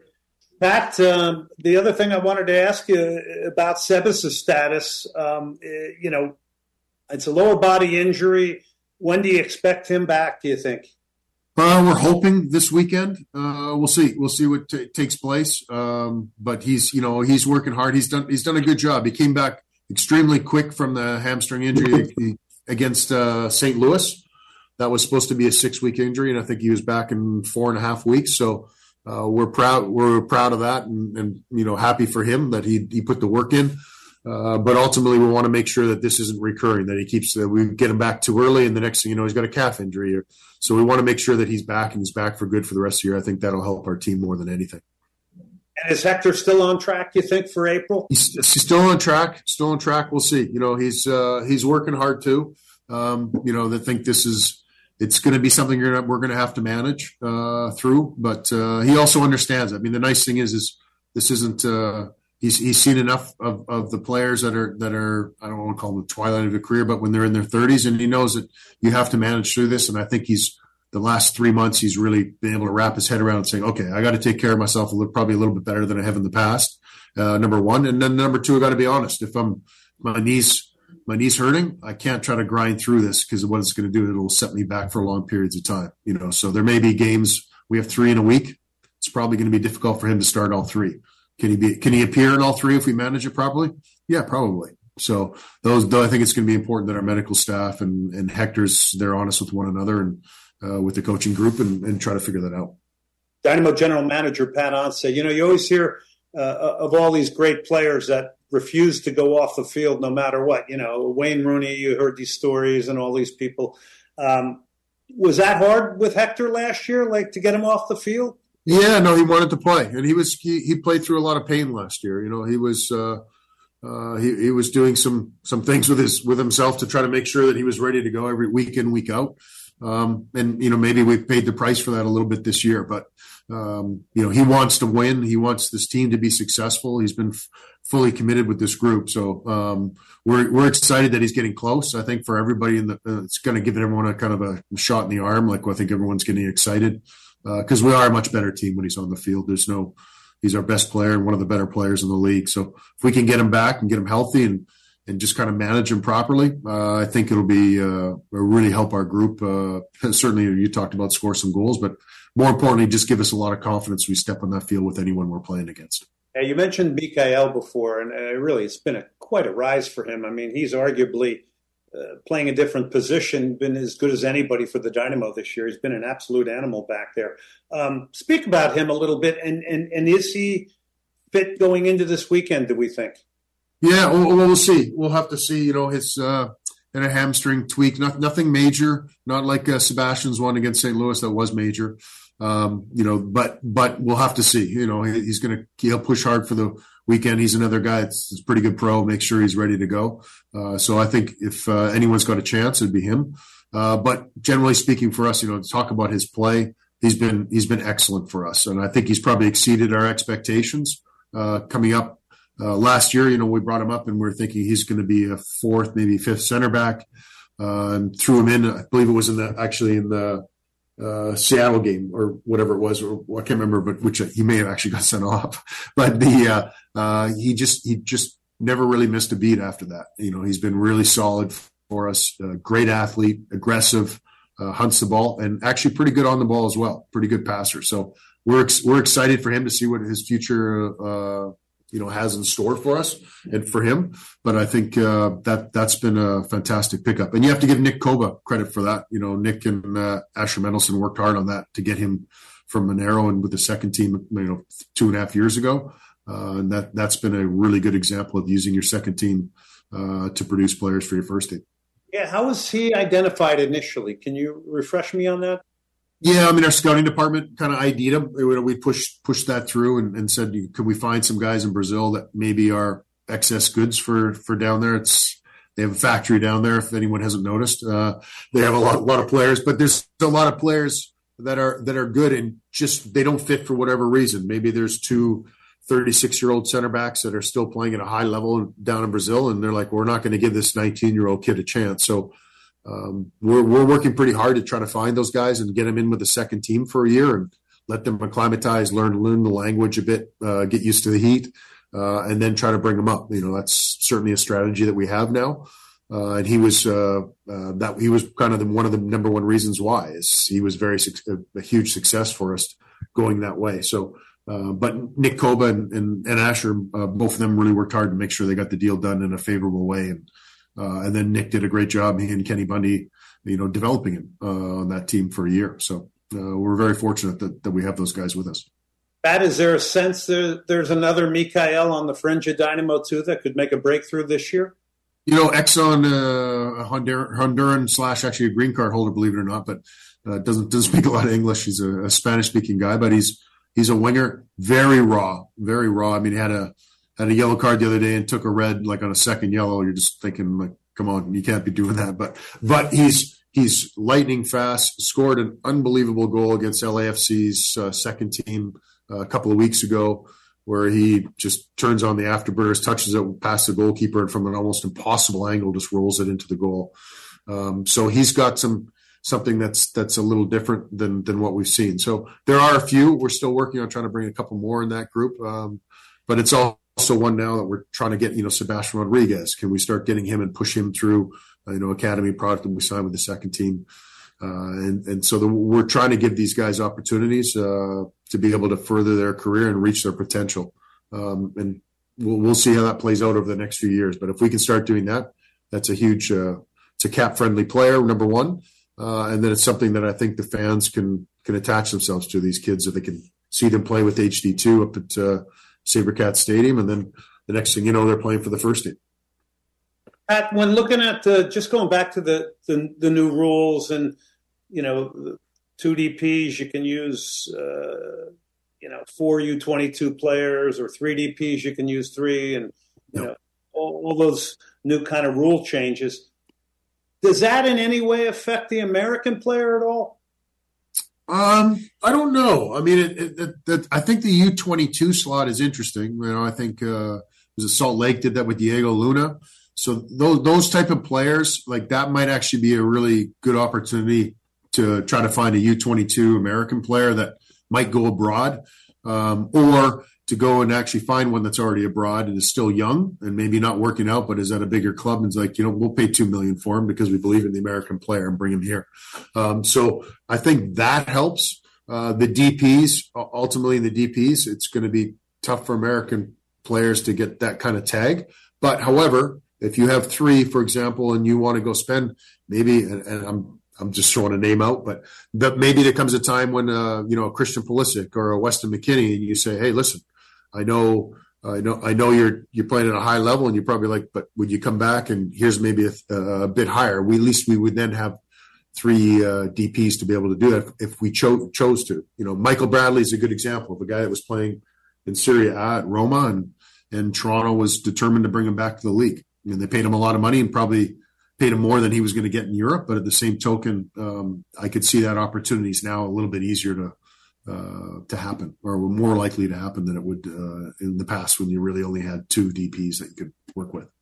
Pat, um, the other thing I wanted to ask you about Sebas' status, um, you know, it's a lower body injury. When do you expect him back, do you think? Uh, we're hoping this weekend. Uh, we'll see. We'll see what t- takes place. Um, but he's, you know, he's working hard. He's done. He's done a good job. He came back extremely quick from the hamstring injury against uh, Saint Louis. That was supposed to be a six-week injury, and I think he was back in four and a half weeks. So uh, we're proud. We're proud of that, and, and you know, happy for him that he he put the work in. Uh, but ultimately, we want to make sure that this isn't recurring, that he keeps, uh, we get him back too early, and the next thing you know, he's got a calf injury. So we want to make sure that he's back and he's back for good for the rest of the year. I think that'll help our team more than anything. And is Hector still on track, you think, for April? He's, he's still on track, still on track. We'll see. You know, he's uh, he's working hard too. Um, you know, they think this is, it's going to be something you're gonna, we're going to have to manage uh, through. But uh, he also understands. I mean, the nice thing is, is this isn't, uh, He's he's seen enough of, of the players that are that are I don't want to call them the twilight of their career, but when they're in their thirties, and he knows that you have to manage through this. And I think he's the last three months he's really been able to wrap his head around and saying, okay, I got to take care of myself a little, probably a little bit better than I have in the past. Uh, number one, and then number two, I got to be honest. If I'm my knees my knees hurting, I can't try to grind through this because what it's going to do, it'll set me back for long periods of time. You know, so there may be games we have three in a week. It's probably going to be difficult for him to start all three. Can he be? Can he appear in all three if we manage it properly? Yeah, probably. So those, though, I think it's going to be important that our medical staff and, and Hector's, they're honest with one another and uh, with the coaching group and, and try to figure that out. Dynamo General Manager Pat Once, you know, you always hear uh, of all these great players that refuse to go off the field no matter what. You know, Wayne Rooney, you heard these stories and all these people. Um, was that hard with Hector last year, like to get him off the field? Yeah, no, he wanted to play, and he was he, he played through a lot of pain last year. You know, he was uh, uh, he he was doing some some things with his with himself to try to make sure that he was ready to go every week in, week out. Um, and you know, maybe we paid the price for that a little bit this year, but um, you know, he wants to win. He wants this team to be successful. He's been f- fully committed with this group, so um, we're we're excited that he's getting close. I think for everybody in the, uh, it's going to give everyone a kind of a shot in the arm. Like I think everyone's getting excited. Because uh, we are a much better team when he's on the field. There's no, he's our best player and one of the better players in the league. So if we can get him back and get him healthy and and just kind of manage him properly, uh, I think it'll be uh, really help our group. Uh, certainly, you talked about score some goals, but more importantly, just give us a lot of confidence we step on that field with anyone we're playing against. Yeah, you mentioned Mikael before, and uh, really, it's been a, quite a rise for him. I mean, he's arguably Uh, playing a different position, been as good as anybody for the Dynamo this year. He's been an absolute animal back there. Um, speak about him a little bit, and, and, and is he fit going into this weekend, do we think? Yeah, well, we'll see. We'll have to see, you know, his uh, and a hamstring tweak, not, nothing major, not like uh, Sebastian's one against Saint Louis that was major, um, you know, but but we'll have to see. You know, he, he's going to he'll push hard for the weekend. He's another guy that's, that's pretty good pro. Make sure he's ready to go. Uh, so I think if uh, anyone's got a chance, it'd be him. Uh, but generally speaking, for us, you know, to talk about his play, he's been he's been excellent for us, and I think he's probably exceeded our expectations. Uh, coming up uh, last year, you know, we brought him up and we we're thinking he's going to be a fourth, maybe fifth center back, uh, and threw him in. I believe it was in the actually in the uh, Seattle game or whatever it was, or I can't remember, but which he may have actually got sent off. But the uh, uh, he just he just never really missed a beat after that. You know, he's been really solid for us. Uh, great athlete, aggressive, uh, hunts the ball, and actually pretty good on the ball as well. Pretty good passer. So we're ex- we're excited for him to see what his future uh, you know has in store for us and for him. But I think uh, that that's been a fantastic pickup, and you have to give Nick Koba credit for that. You know, Nick and uh, Asher Mendelson worked hard on that to get him from Monero and with the second team, you know, two and a half years ago. Uh, and that, that's been a really good example of using your second team uh, to produce players for your first team. Yeah, how was he identified initially? Can you refresh me on that? Yeah, I mean, our scouting department kind of ID'd him. We pushed pushed that through and, and said, could we find some guys in Brazil that maybe are excess goods for, for down there? It's They have a factory down there, if anyone hasn't noticed. Uh, they have a lot, a lot of players, but there's a lot of players that are that are good and just they don't fit for whatever reason. Maybe there's two thirty-six-year-old center backs that are still playing at a high level down in Brazil, and they're like, we're not going to give this nineteen-year-old kid a chance. So um, we're we're working pretty hard to try to find those guys and get them in with the second team for a year and let them acclimatize, learn learn the language a bit, uh, get used to the heat, uh, and then try to bring them up. You know, that's certainly a strategy that we have now. Uh, and he was uh, uh, that he was kind of the, one of the number one reasons why is he was very a, a huge success for us going that way. So. Uh, but Nick Koba and, and, and Asher, uh, both of them really worked hard to make sure they got the deal done in a favorable way. And, uh, and then Nick did a great job, he and Kenny Bundy, you know, developing him, uh, on that team for a year. So, uh, we're very fortunate that, that we have those guys with us. Pat, is there a sense there, there's another Mikhail on the fringe of Dynamo too that could make a breakthrough this year? You know, Exxon, uh, a Hondur- Honduran slash actually a green card holder, believe it or not, but, uh, doesn't, doesn't speak a lot of English. He's a, a Spanish speaking guy, but he's, He's a winger, very raw, very raw. I mean, he had a had a yellow card the other day and took a red like on a second yellow. You're just thinking, like, come on, you can't be doing that. But but he's he's lightning fast. Scored an unbelievable goal against L A F C's uh, second team uh, a couple of weeks ago, where he just turns on the afterburners, touches it past the goalkeeper, and from an almost impossible angle just rolls it into the goal. Um, so he's got some. Something that's that's a little different than than what we've seen. So there are a few. We're still working on trying to bring a couple more in that group, um, but it's also one now that we're trying to get. You know, Sebastian Rodriguez. Can we start getting him and push him through? Uh, you know, academy product that we signed with the second team, uh, and and so the, we're trying to give these guys opportunities uh, to be able to further their career and reach their potential. Um, and we'll we'll see how that plays out over the next few years. But if we can start doing that, that's a huge. Uh, it's a cap friendly player, number one. Uh, and then it's something that I think the fans can can attach themselves to, these kids, so they can see them play with H D two up at uh, SaberCat Stadium, and then the next thing you know, they're playing for the first team. Pat, when looking at uh, just going back to the, the the new rules and, you know, two D Ps, you can use, uh, you know, four U twenty-two players, or three D Ps, you can use three, and, you yep. know, all, all those new kind of rule changes. Does that in any way affect the American player at all? Um, I don't know. I mean, it, it, it, it, I think the U twenty-two slot is interesting. You know, I think uh, was it Salt Lake did that with Diego Luna. So those those type of players, like that, might actually be a really good opportunity to try to find a U twenty-two American player that might go abroad, um, or to go and actually find one that's already abroad and is still young and maybe not working out, but is at a bigger club and is like, you know, we'll pay two million dollars for him because we believe in the American player and bring him here. Um, so I think that helps. Uh, the D Ps, ultimately in the D Ps, it's going to be tough for American players to get that kind of tag. But however, if you have three, for example, and you want to go spend maybe, and, and I'm, I'm just throwing a name out, but that maybe there comes a time when, uh, you know, a Christian Pulisic or a Weston McKennie, and you say, hey, listen, I know, I know, I know you're you're playing at a high level, and you're probably like, but would you come back and here's maybe a, a bit higher? We at least we would then have three uh, D Ps to be able to do that if, if we cho- chose to. You know, Michael Bradley is a good example of a guy that was playing in Serie A at Roma, and and Toronto was determined to bring him back to the league. I mean, they paid him a lot of money and probably paid him more than he was going to get in Europe. But at the same token, um, I could see that opportunity is now a little bit easier to. Uh, to happen, or more likely to happen than it would uh, in the past when you really only had two D Ps that you could work with.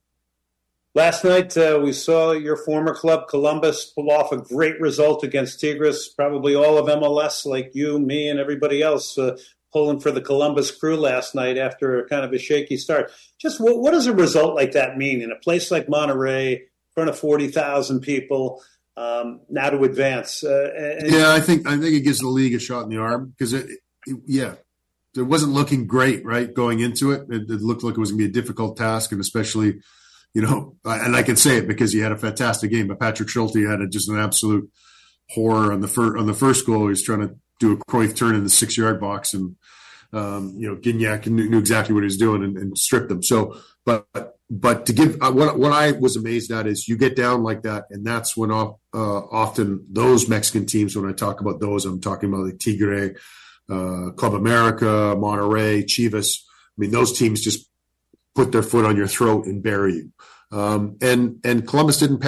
Last night, uh, we saw your former club, Columbus, pull off a great result against Tigres. Probably all of M L S, like you, me, and everybody else, uh, pulling for the Columbus Crew last night after kind of a shaky start. Just what, what does a result like that mean in a place like Monterey, in front of forty thousand people? Um, now to advance. Uh, and- yeah, I think I think it gives the league a shot in the arm because it, it, yeah, it wasn't looking great, right, going into it. It, it looked like it was going to be a difficult task, and especially, you know, and I can say it because he had a fantastic game, but Patrick Schulte had a, just an absolute horror on the first on the first goal. He was trying to do a Cruyff turn in the six yard box, and um, you know, Gignac knew, knew exactly what he was doing and, and stripped him. So, but. But to give uh, what what I was amazed at is you get down like that, and that's when off, uh, often those Mexican teams. When I talk about those, I'm talking about like Tigre, uh, Club America, Monterrey, Chivas. I mean, those teams just put their foot on your throat and bury you. Um, and and Columbus didn't panic.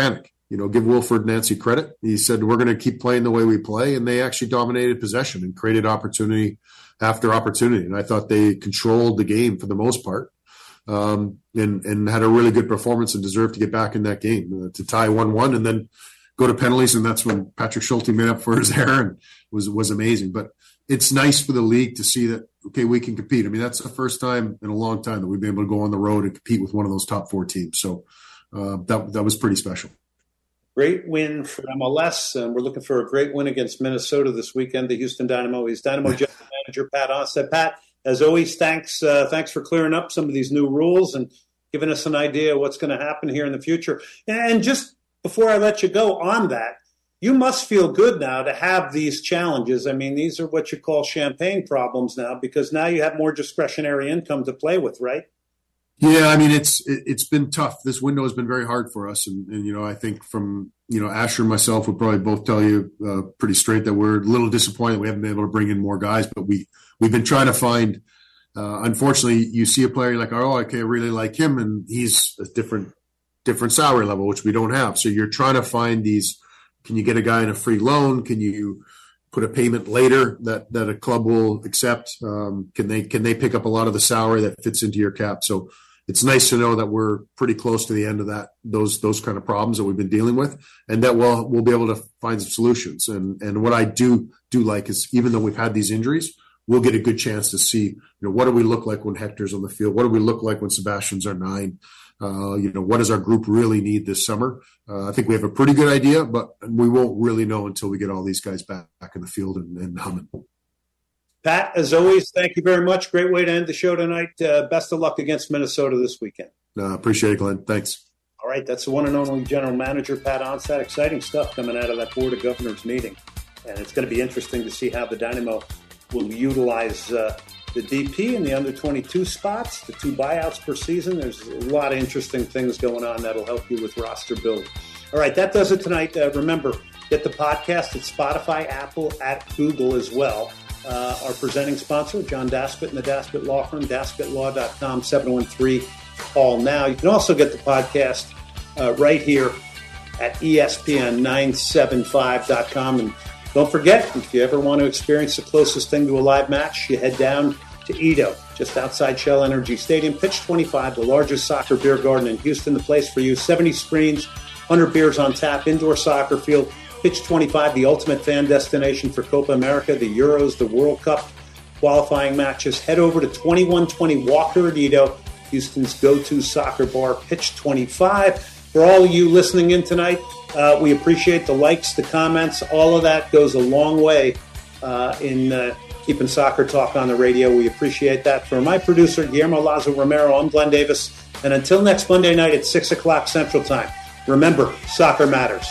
you know, give Wilfred Nancy credit. He said, we're going to keep playing the way we play. And they actually dominated possession and created opportunity after opportunity. And I thought they controlled the game for the most part, um, and, and had a really good performance and deserved to get back in that game, uh, to tie one one and then go to penalties. And that's when Patrick Schulte made up for his error and was, was amazing. But it's nice for the league to see that, okay, we can compete. I mean, that's the first time in a long time that we've been able to go on the road and compete with one of those top four teams. So uh, that that was pretty special. Great win for M L S. And we're looking for a great win against Minnesota this weekend, the Houston Dynamo. He's Dynamo General Manager Pat Onstad. Pat, as always, thanks uh, thanks for clearing up some of these new rules and giving us an idea of what's going to happen here in the future. And just before I let you go on that, you must feel good now to have these challenges. I mean, these are what you call champagne problems now, because now you have more discretionary income to play with, right? Yeah, I mean, it's it, it's been tough. This window has been very hard for us. And, and, you know, I think from, you know, Asher and myself would probably both tell you uh, pretty straight that we're a little disappointed we haven't been able to bring in more guys. But we, we've been trying to find, uh, unfortunately, you see a player, you're like, oh, okay, I really like him. And he's a different, different salary level, which we don't have. So you're trying to find these. Can you get a guy in a free loan? Can you put a payment later that, that a club will accept? Um, can they can they pick up a lot of the salary that fits into your cap? So it's nice to know that we're pretty close to the end of that those those kind of problems that we've been dealing with, and that we'll we'll be able to find some solutions. And and what I do do like is, even though we've had these injuries, we'll get a good chance to see, you know, what do we look like when Hector's on the field? What do we look like when Sebastian's our nine? Uh, you know, what does our group really need this summer? Uh, I think we have a pretty good idea, but we won't really know until we get all these guys back, back in the field and, and humming. Pat, as always, thank you very much. Great way to end the show tonight. Uh, best of luck against Minnesota this weekend. Uh, appreciate it, Glenn. Thanks. All right, that's the one and only General Manager, Pat Onstad. Exciting stuff coming out of that Board of Governors meeting. And it's going to be interesting to see how the Dynamo will utilize uh, the D P and the under twenty-two spots, the two buyouts per season. There's a lot of interesting things going on that'll help you with roster building. All right, that does it tonight. Uh, remember, get the podcast at Spotify, Apple, at Google as well. Uh, our presenting sponsor, John Daspit and the Daspit Law Firm, daspit law dot com, seven one three, call now. You can also get the podcast uh, right here at E S P N nine seventy-five dot com. And don't forget, if you ever want to experience the closest thing to a live match, you head down to Edo, just outside Shell Energy Stadium. Pitch twenty-five, the largest soccer beer garden in Houston, the place for you. seventy screens, one hundred beers on tap, indoor soccer field. Pitch twenty-five, the ultimate fan destination for Copa America, the Euros, the World Cup qualifying matches. Head over to twenty-one twenty Walker at Edo, Houston's go-to soccer bar. Pitch twenty-five. For all of you listening in tonight, uh, we appreciate the likes, the comments. All of that goes a long way uh, in uh, keeping soccer talk on the radio. We appreciate that. For my producer, Guillermo Lazo Romero, I'm Glenn Davis. And until next Monday night at six o'clock Central Time, remember, soccer matters.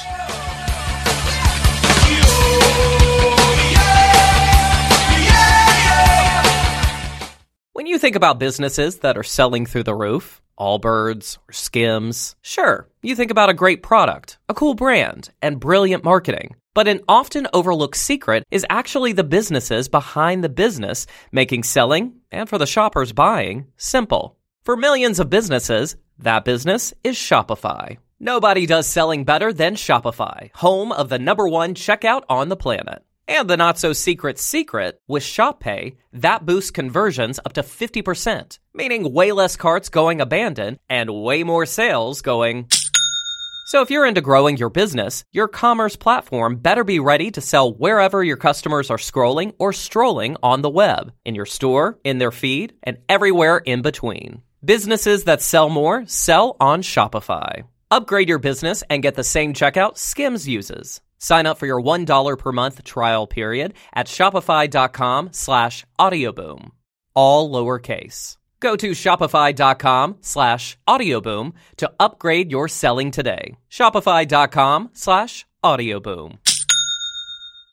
When you think about businesses that are selling through the roof, Allbirds or Skims, sure, you think about a great product, a cool brand, and brilliant marketing. But an often overlooked secret is actually the businesses behind the business, making selling, and for the shoppers buying, simple. For millions of businesses, that business is Shopify. Nobody does selling better than Shopify, home of the number one checkout on the planet. And the not-so-secret secret, with Shop Pay, that boosts conversions up to fifty percent, meaning way less carts going abandoned and way more sales going... So if you're into growing your business, your commerce platform better be ready to sell wherever your customers are scrolling or strolling on the web, in your store, in their feed, and everywhere in between. Businesses that sell more sell on Shopify. Upgrade your business and get the same checkout Skims uses. Sign up for your one dollar per month trial period at shopify.com slash audioboom. All lowercase. Go to shopify.com slash audioboom to upgrade your selling today. Shopify.com slash audioboom.